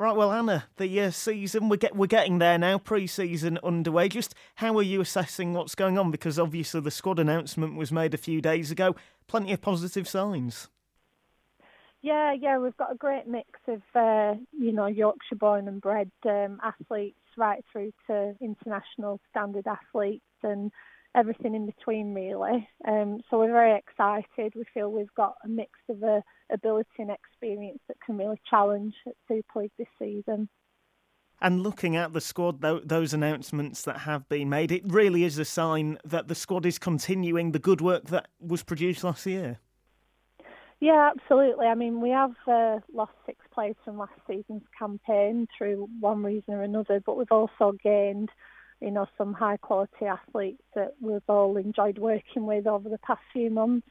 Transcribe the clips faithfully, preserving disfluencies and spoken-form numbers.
Right, well, Anna, the uh, season, we're, get, we're getting there now, pre-season underway. Just how are you assessing what's going on? Because obviously the squad announcement was made a few days ago. Plenty of positive signs. Yeah, yeah, we've got a great mix of, uh, you know, Yorkshire born and bred um, athletes right through to international standard athletes and everything in between, really. Um, so we're very excited. We feel we've got a mix of uh, ability and experience that can really challenge at Super League this season. And looking at the squad, those announcements that have been made, it really is a sign that the squad is continuing the good work that was produced last year. Yeah, absolutely. I mean, we have uh, lost six players from last season's campaign through one reason or another, but we've also gained, you know, some high-quality athletes that we've all enjoyed working with over the past few months.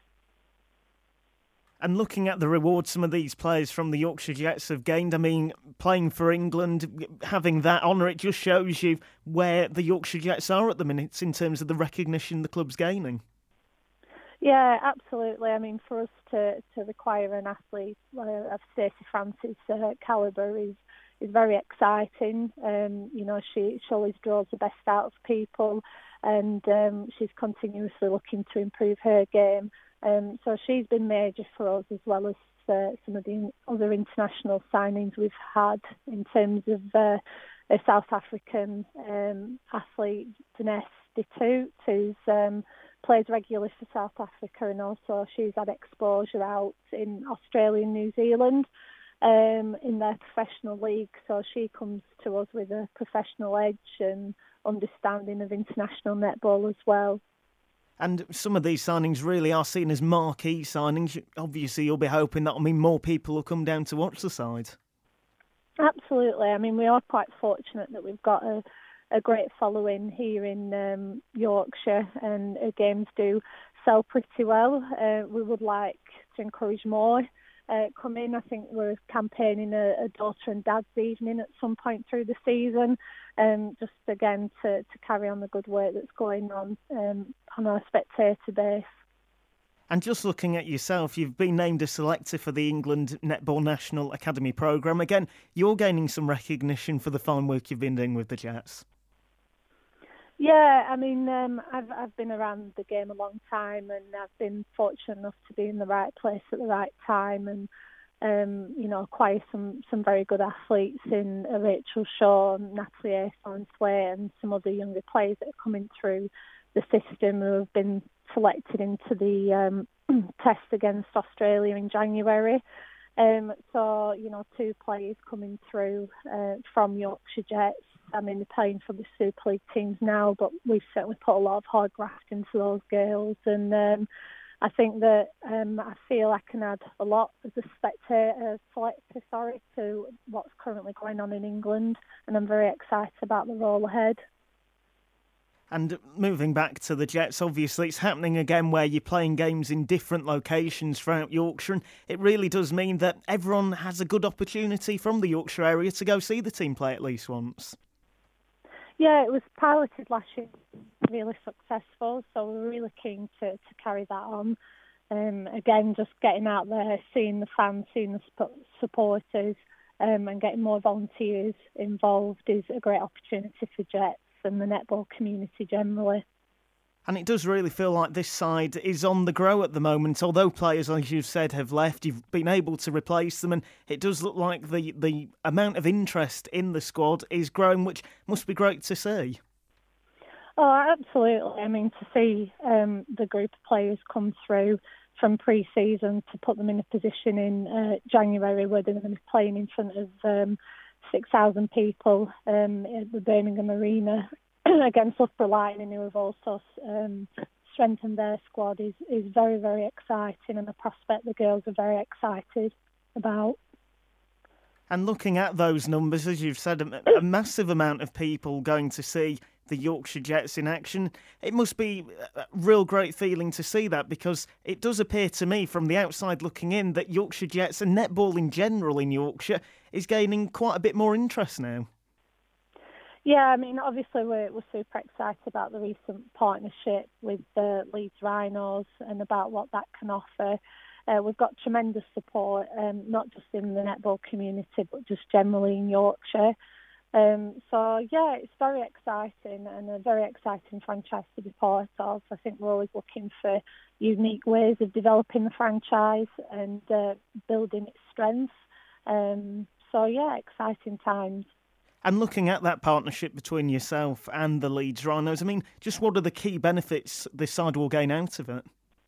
And looking at the rewards some of these players from the Yorkshire Jets have gained, I mean, playing for England, having that honour, it just shows you where the Yorkshire Jets are at the minute in terms of the recognition the club's gaining. Yeah, absolutely. I mean, for us to, to acquire an athlete uh, of Stacey Francis' uh, calibre is is very exciting. Um, you know, she, she always draws the best out of people, and um, she's continuously looking to improve her game. Um, so she's been major for us, as well as uh, some of the other international signings we've had in terms of uh, a South African um, athlete, Vanessa de Toot, who's um, plays regularly for South Africa, and also she's had exposure out in Australia and New Zealand um, in their professional league. So she comes to us with a professional edge and understanding of international netball as well. And some of these signings really are seen as marquee signings. Obviously, you'll be hoping that will mean more people will come down to watch the side. Absolutely. I mean, we are quite fortunate that we've got a a great following here in um, Yorkshire, and uh, games do sell pretty well. Uh, we would like to encourage more uh, come in. I think we're campaigning a, a daughter and dad's evening at some point through the season, um, just again to, to carry on the good work that's going on um, on our spectator base. And just looking at yourself, you've been named a selector for the England Netball National Academy programme. Again, you're gaining some recognition for the fine work you've been doing with the Jets. Yeah, I mean, um, I've I've been around the game a long time, and I've been fortunate enough to be in the right place at the right time, and um, you know, acquire some, some very good athletes in uh, Rachel Shaw, Natalie Thornsway, and some other younger players that are coming through the system who have been selected into the um, test against Australia in January. Um, so, you know, two players coming through uh, from Yorkshire Jets. I mean, they're playing for the Super League teams now, but we've certainly put a lot of hard graft into those girls. And um, I think that um, I feel I can add a lot as a spectator, uh, selector, sorry, to what's currently going on in England. And I'm very excited about the role ahead. And moving back to the Jets, obviously it's happening again where you're playing games in different locations throughout Yorkshire, and it really does mean that everyone has a good opportunity from the Yorkshire area to go see the team play at least once. Yeah, it was piloted last year, really successful, so we're really keen to, to carry that on. Um, again, just getting out there, seeing the fans, seeing the sp- supporters, um, and getting more volunteers involved is a great opportunity for Jets and the netball community generally. And it does really feel like this side is on the grow at the moment. Although players, as you've said, have left, you've been able to replace them, and it does look like the, the amount of interest in the squad is growing, which must be great to see. Oh, absolutely. I mean, to see um, the group of players come through from pre-season to put them in a position in uh, January where they're going to be playing in front of um, six thousand people um, at the Birmingham Arena against Loughborough Lightning, who have also um, strengthened their squad, is, is very, very exciting, and a prospect the girls are very excited about. And looking at those numbers, as you've said, a, a massive amount of people going to see the Yorkshire Jets in action. It must be a real great feeling to see that, because it does appear to me from the outside looking in that Yorkshire Jets and netball in general in Yorkshire is gaining quite a bit more interest now. Yeah, I mean, obviously we're, we're super excited about the recent partnership with the Leeds Rhinos and about what that can offer Uh, we've got tremendous support, um, not just in the netball community, but just generally in Yorkshire. Um, so, yeah, it's very exciting and a very exciting franchise to be part of. I think we're always looking for unique ways of developing the franchise and uh, building its strengths. Um, so, yeah, exciting times. And looking at that partnership between yourself and the Leeds Rhinos, I mean, just what are the key benefits this side will gain out of it?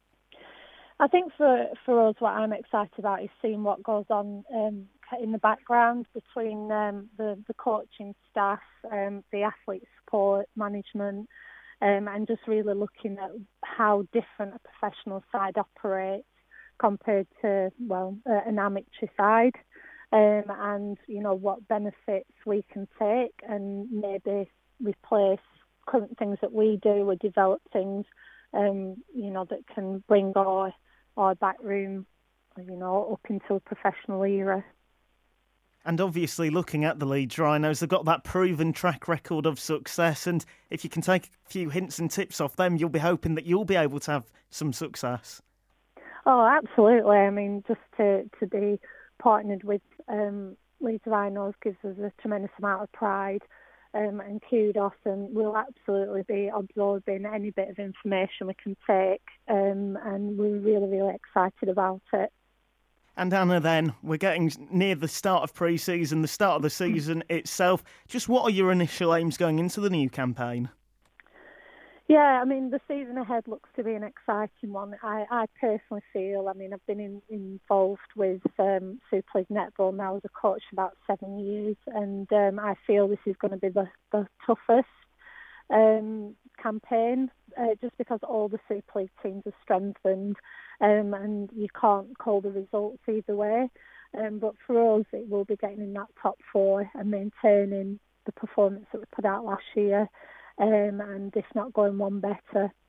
I think for, for us, what I'm excited about is seeing what goes on um, in the background between um, the, the coaching staff, um, the athlete support, management, um, and just really looking at how different a professional side operates compared to, well, uh, an amateur side. Um, and, you know, what benefits we can take and maybe replace current things that we do or develop things, um, you know, that can bring our, our backroom, you know, up into a professional era. And obviously, looking at the Leeds Rhinos, they've got that proven track record of success. And if you can take a few hints and tips off them, you'll be hoping that you'll be able to have some success. Oh, absolutely. I mean, just to, to be partnered with um, Leeds Rhinos gives us a tremendous amount of pride um, and kudos, and we'll absolutely be absorbing any bit of information we can take, um, and we're really, really excited about it. And Anna, then, we're getting near the start of pre-season, the start of the season itself. Just what are your initial aims going into the new campaign? Yeah, I mean, the season ahead looks to be an exciting one. I, I personally feel, I mean, I've been in, involved with um, Super League Netball now as a coach for about seven years, and um, I feel this is going to be the, the toughest um, campaign, uh, just because all the Super League teams are strengthened, um, and you can't call the results either way. Um, but for us, it will be getting in that top four and maintaining the performance that we put out last year. Um, and if not going one better,